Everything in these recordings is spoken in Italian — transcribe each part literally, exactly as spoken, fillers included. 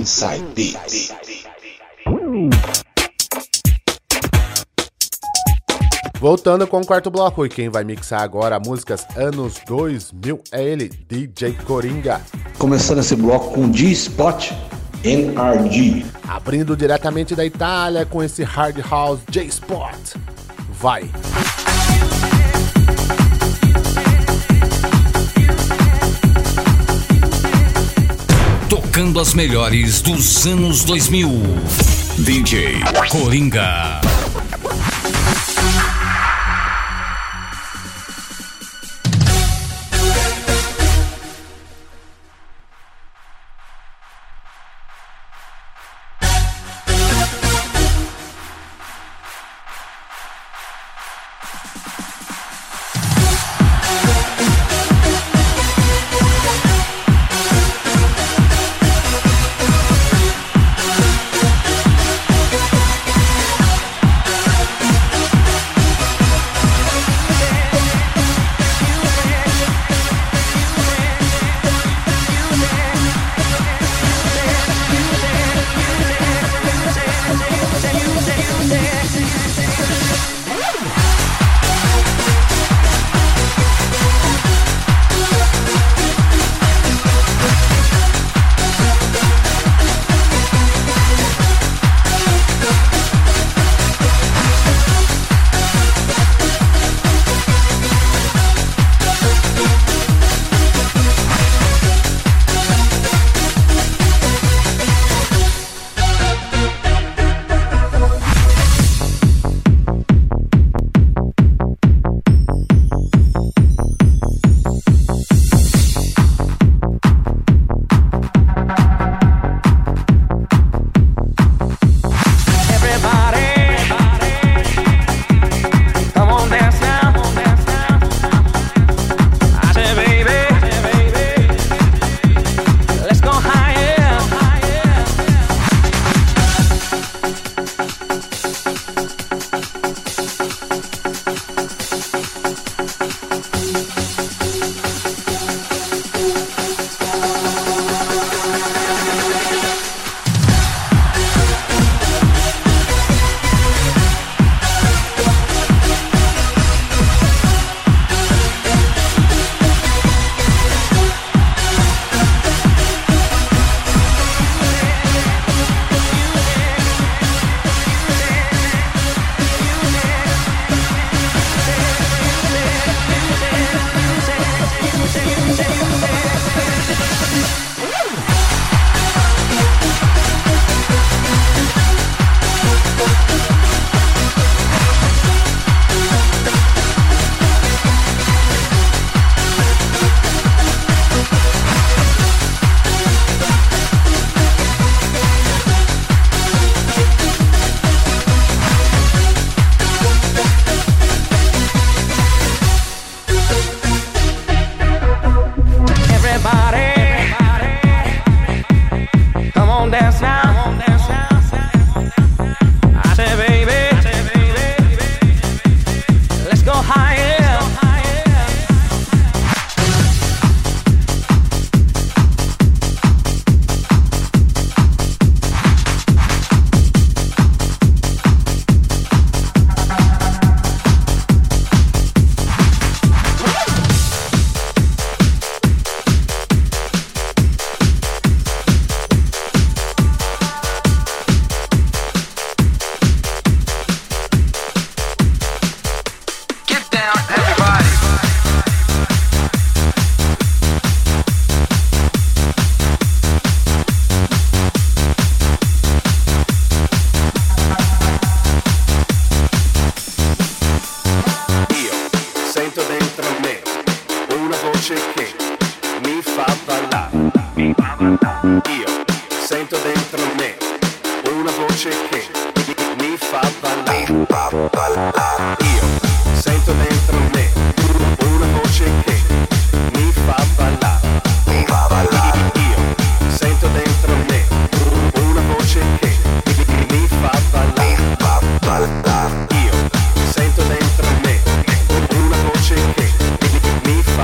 Inside Beats. Voltando com o quarto bloco, e quem vai mixar agora músicas anos dois mil é ele, D J Coringa. Começando esse bloco com G-Spot N R G. Abrindo diretamente da Itália com esse Hard House J-Spot. Vai! Tocando as melhores dos anos dois mil. D J Coringa.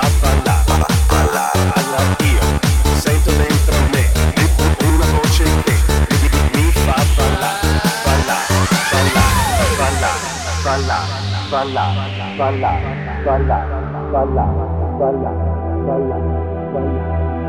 Sento dentro me una voce che balla, balla, balla, balla, balla, balla, balla.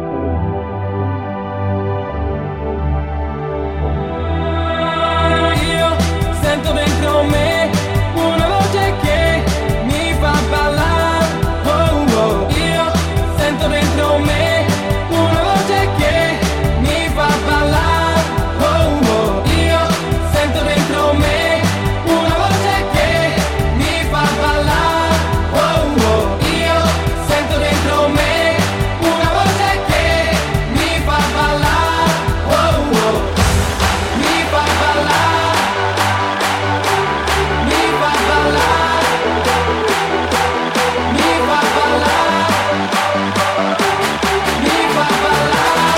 Io sento dentro me una voce che mi fa ballare, oh, oh. Io sento dentro me una voce che mi fa ballare, oh, oh. Io sento dentro me una voce che mi fa ballare, oh, oh. Io sento dentro me una voce che mi fa ballare, oh, oh. Mi fa ballare, mi fa ballare, mi fa ballare, mi fa ballare.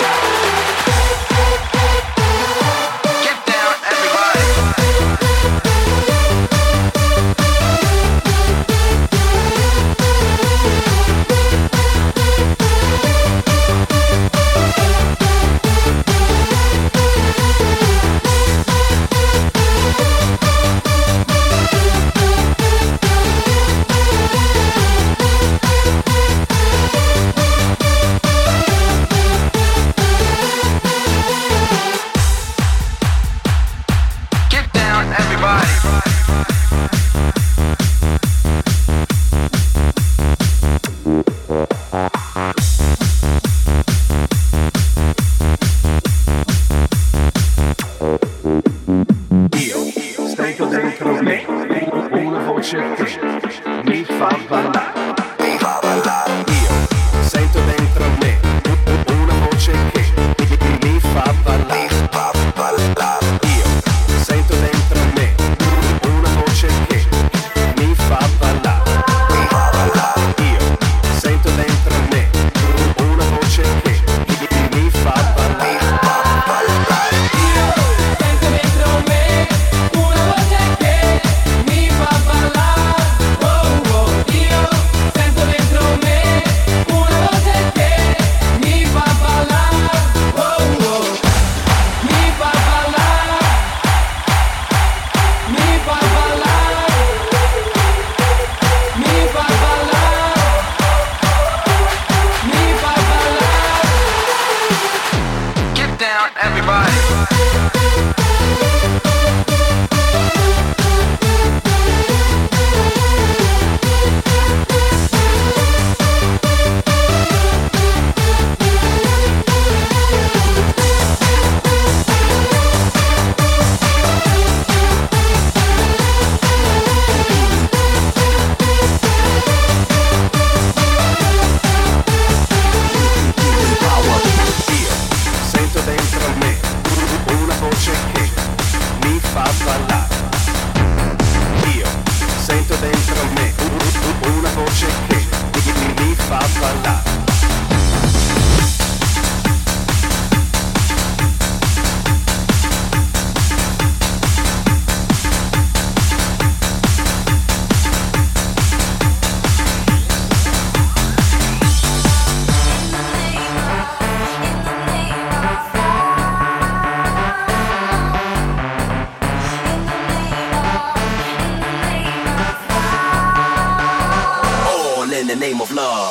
Get down, everybody. Get down, everybody. Io sento dentro me una voce che mi fa ballare, mi fa ballare. Io sento dentro me una voce che mi fa ballare, mi fa ballare. Io sento dentro me una voce che mi fa ballare, mi fa ballare. Io sento dentro me una voce che mi fa ballare, mi fa ballare. Io sento dentro me una voce che mi fa ballare, oh, oh. Io sento dentro me una voce che mi fa ballare, oh, oh. Mi fa ballare, mi fa ballare, mi fa ballare, mi fa ballare. Get down, everybody. Io sento dentro me una voce che mi fa ballare. Io sento dentro me una voce che mi fa ballare. All in the name of love.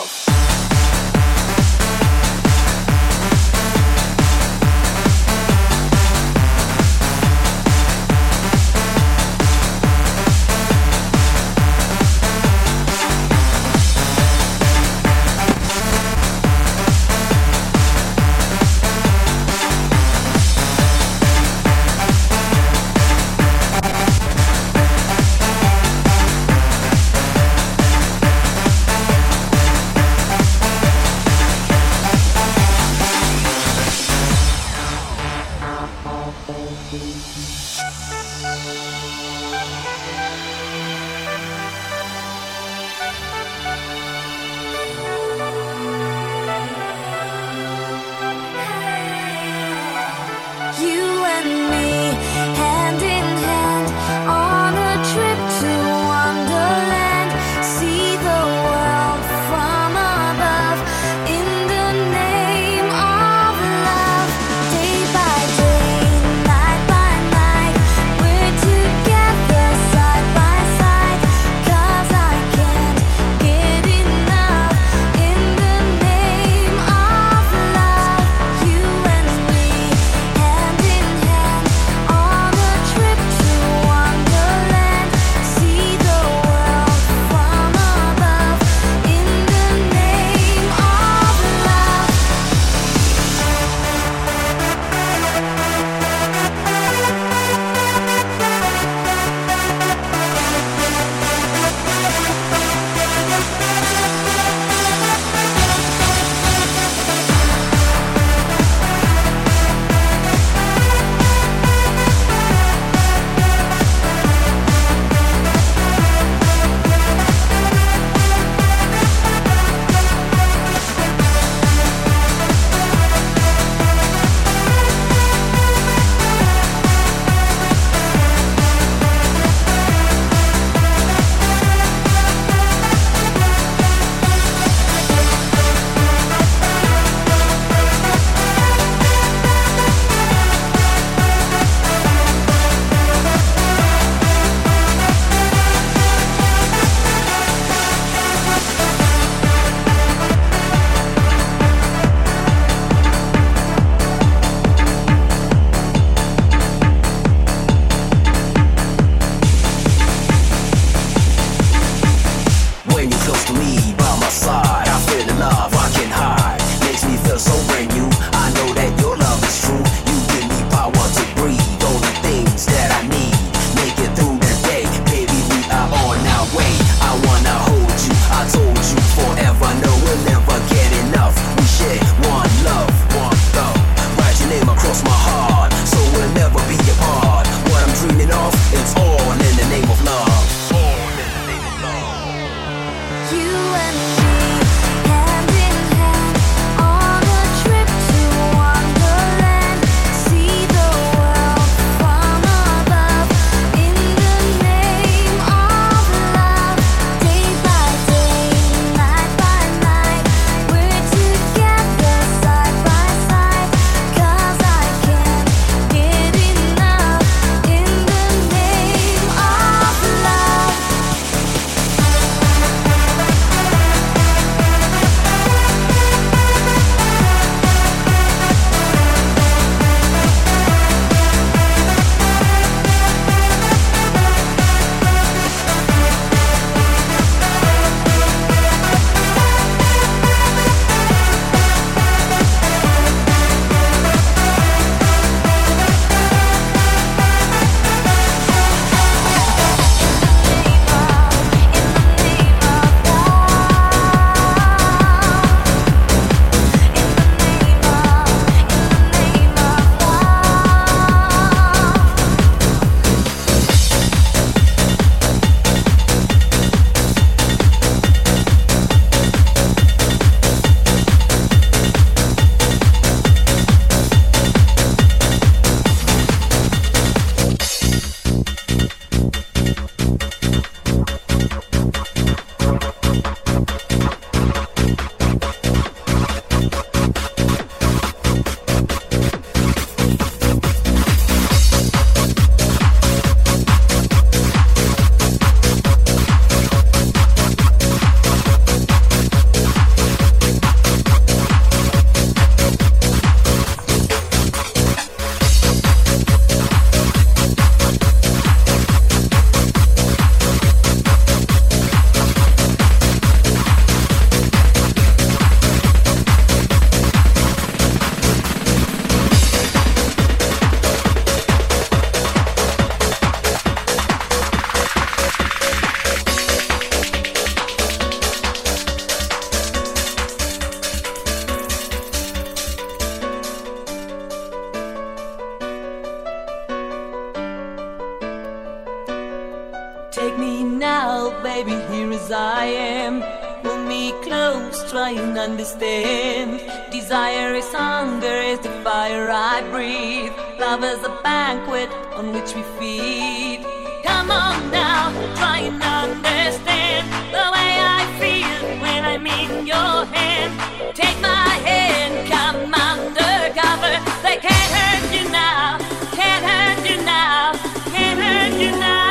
baby, here as I am. Pull me close, try and understand. Desire is hunger, is the fire I breathe. Love is a banquet on which we feed. Come on now, try and understand the way I feel when I'm in your hand. Take my hand, come undercover. They can't hurt you now, can't hurt you now, can't hurt you now.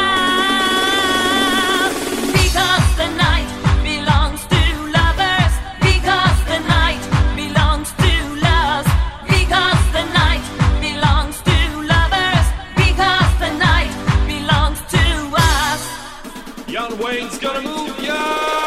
Because the night belongs to lovers. Because the night belongs to loves. Because the night belongs to lovers. Because the night belongs to us. Young Wayne's gonna move ya.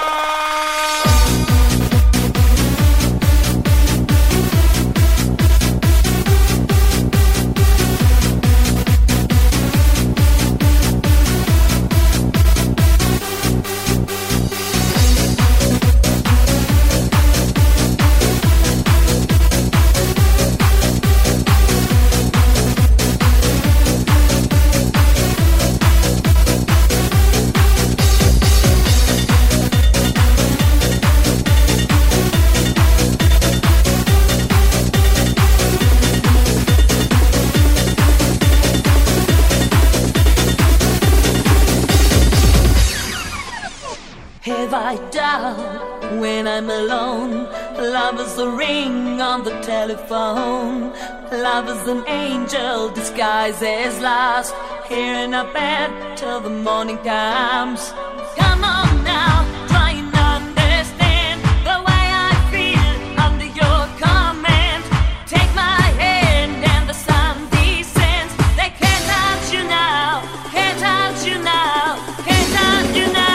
Have I doubt when I'm alone? Love is a ring on the telephone. Love is an angel disguised as lost, here in a bed till the morning comes. Come on now, try and understand the way I feel under your command. Take my hand and the sun descends. They can't touch you now, can't touch you now, can't touch you now.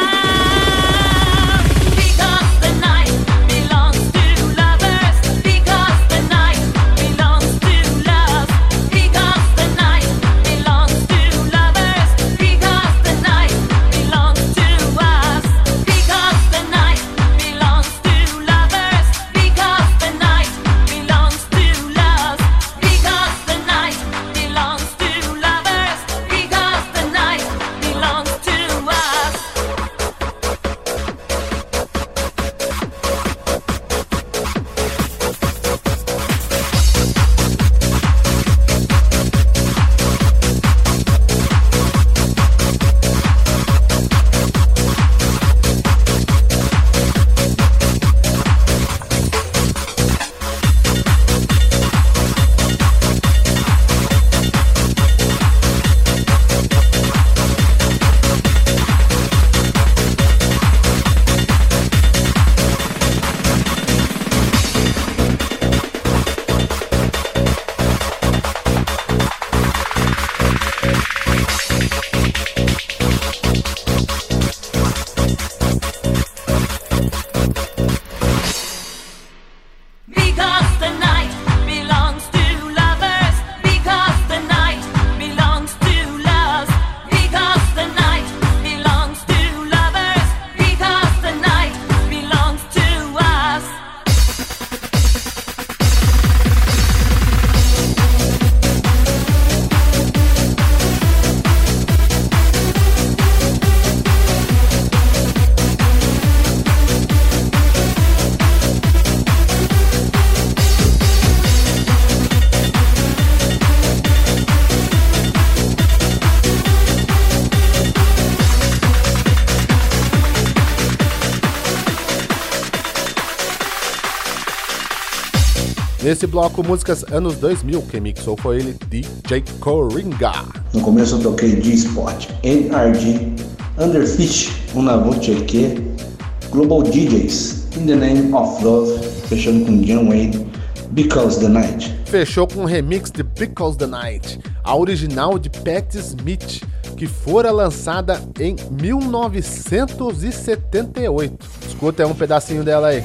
Nesse bloco, músicas anos dois mil, quem mixou foi ele, D J Coringa. No começo eu toquei G-Spot, N R G, Underfish, Una Voce Que, Global D Js, In the Name of Love, fechando com John Wayne, Because the Night. Fechou com um remix de Because the Night, a original de Patti Smith, que fora lançada em mil novecentos e setenta e oito. Escuta aí um pedacinho dela aí.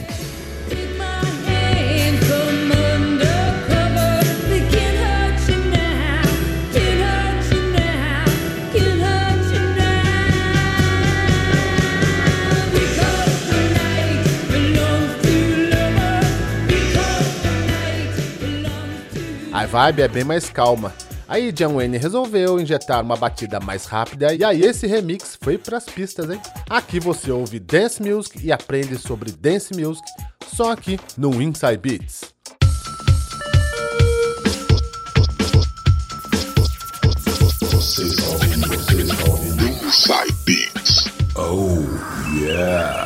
A vibe é bem mais calma. Aí John Wayne resolveu injetar uma batida mais rápida e aí esse remix foi pras pistas, hein? Aqui você ouve Dance Music e aprende sobre Dance Music só aqui no Inside Beats. Inside Beats. Oh, yeah.